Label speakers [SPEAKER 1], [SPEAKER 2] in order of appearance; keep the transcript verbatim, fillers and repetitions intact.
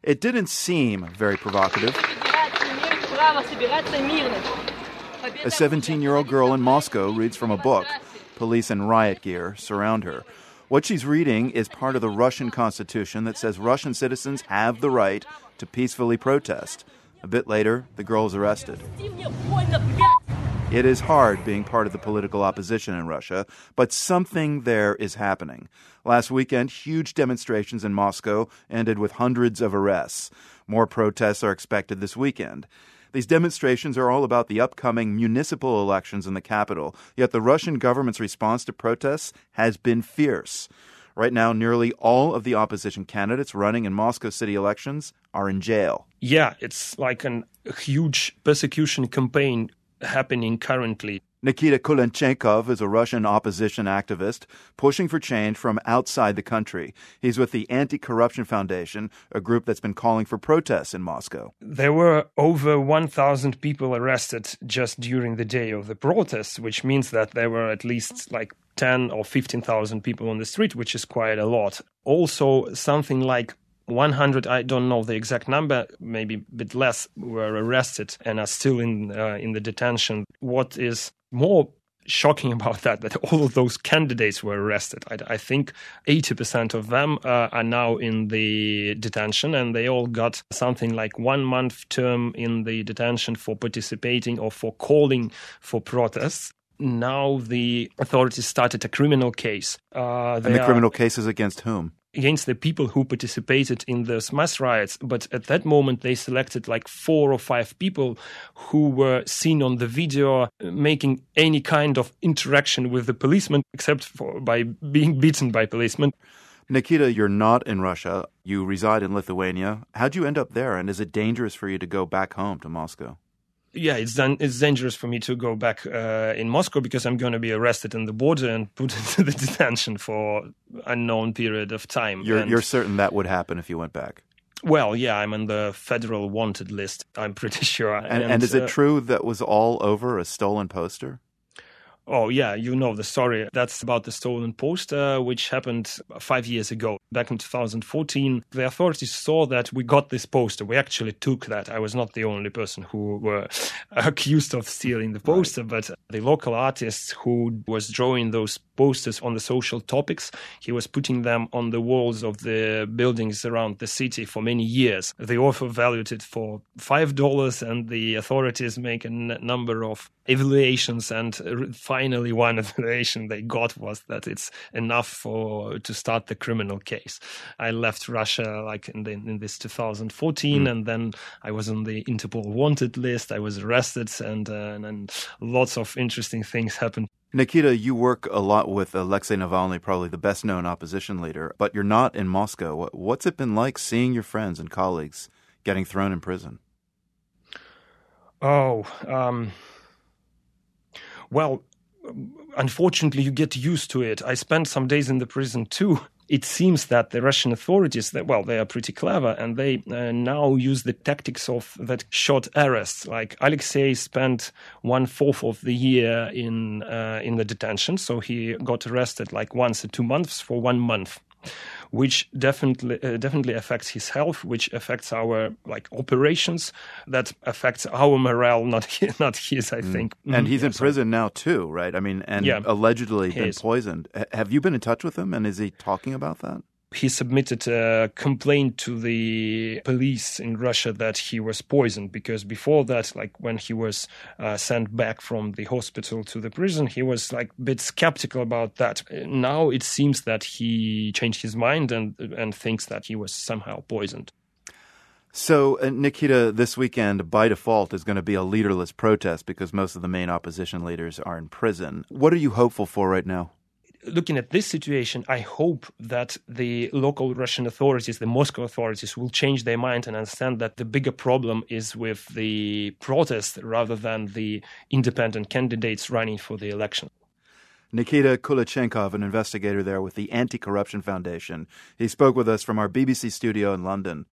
[SPEAKER 1] It didn't seem very provocative. A seventeen-year-old girl in Moscow reads from a book. Police in riot gear surround her. What she's reading is part of the Russian Constitution that says Russian citizens have the right to peacefully protest. A bit later, the girl is arrested. It is hard being part of the political opposition in Russia, but something there is happening. Last weekend, huge demonstrations in Moscow ended with hundreds of arrests. More protests are expected this weekend. These demonstrations are all about the upcoming municipal elections in the capital, yet the Russian government's response to protests has been fierce. Right now, nearly all of the opposition candidates running in Moscow city elections are in jail.
[SPEAKER 2] Yeah, it's like an, a huge persecution campaign happening currently.
[SPEAKER 1] Nikita Kulechenkov is a Russian opposition activist pushing for change from outside the country. He's with the Anti-Corruption Foundation, a group that's been calling for protests in Moscow.
[SPEAKER 2] There were over one thousand people arrested just during the day of the protests, which means that there were at least like ten or fifteen thousand people on the street, which is quite a lot. Also, something like one hundred, I don't know the exact number, maybe a bit less, were arrested and are still in uh, in the detention. What is more shocking about that, that all of those candidates were arrested. I, I think eighty percent of them uh, are now in the detention, and they all got something like one month term in the detention for participating or for calling for protests. Now the authorities started a criminal case. Uh,
[SPEAKER 1] and the criminal case is against whom?
[SPEAKER 2] Against the people who participated in those mass riots. But at that moment, they selected like four or five people who were seen on the video making any kind of interaction with the policemen, except for by being beaten by policemen.
[SPEAKER 1] Nikita, you're not in Russia. You reside in Lithuania. How'd you end up there? And is it dangerous for you to go back home to Moscow?
[SPEAKER 2] Yeah, it's done, it's dangerous for me to go back uh, in Moscow because I'm going to be arrested in the border and put into the detention for unknown period of time.
[SPEAKER 1] You're,
[SPEAKER 2] and,
[SPEAKER 1] you're certain that would happen if you went back?
[SPEAKER 2] Well, yeah, I'm on the federal wanted list, I'm pretty sure.
[SPEAKER 1] And, and, and is uh, it true that was all over a stolen poster?
[SPEAKER 2] Oh, yeah, you know the story. That's about the stolen poster, which happened five years ago. Back in two thousand fourteen, the authorities saw that we got this poster. We actually took that. I was not the only person who were accused of stealing the poster, right. But the local artist who was drawing those posters on the social topics, he was putting them on the walls of the buildings around the city for many years. The author valued it for five dollars, and the authorities make a n- number of evaluations, and finally one evaluation they got was that it's enough for to start the criminal case. I left Russia like in, the, in this two thousand fourteen, mm. and then I was on the Interpol wanted list. I was arrested, and, uh, and and lots of interesting things happened.
[SPEAKER 1] Nikita, you work a lot with Alexei Navalny, probably the best-known opposition leader, but you're not in Moscow. What's it been like seeing your friends and colleagues getting thrown in prison?
[SPEAKER 2] Oh, um... Well, unfortunately, you get used to it. I spent some days in the prison too. It seems that the Russian authorities, well, they are pretty clever, and they uh, now use the tactics of that short arrests. Like Alexei spent one fourth of the year in uh, in the detention, so he got arrested like once in two months for one month. Which definitely uh, definitely affects his health, which affects our like operations, that affects our morale, not his, not his, I think.
[SPEAKER 1] Mm. And he's yeah, in so. prison now too, right? I mean, and
[SPEAKER 2] yeah,
[SPEAKER 1] allegedly been is. poisoned. H- have you been in touch with him, and is he talking about that?
[SPEAKER 2] He submitted a complaint to the police in Russia that he was poisoned, because before that, like when he was uh, sent back from the hospital to the prison, he was like a bit skeptical about that. Now it seems that he changed his mind and and thinks that he was somehow poisoned.
[SPEAKER 1] So, uh, Nikita, this weekend, by default, is going to be a leaderless protest because most of the main opposition leaders are in prison. What are you hopeful for right now?
[SPEAKER 2] Looking at this situation, I hope that the local Russian authorities, the Moscow authorities, will change their mind and understand that the bigger problem is with the protest rather than the independent candidates running for the election.
[SPEAKER 1] Nikita Kulechenkov, an investigator there with the Anti-Corruption Foundation. He spoke with us from our B B C studio in London.